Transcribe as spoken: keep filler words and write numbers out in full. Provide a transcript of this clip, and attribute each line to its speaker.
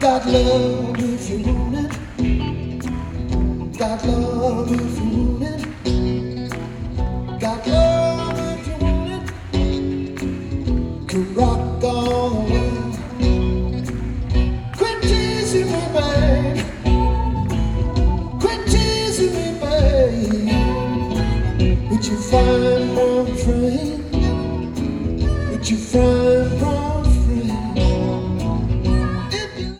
Speaker 1: Got love if you want it. Got love if you want it. Got love if you want it. Could rock all the world. Quit teasing me, babe. Quit teasing me, babe. Would you find one friend? Would you find one?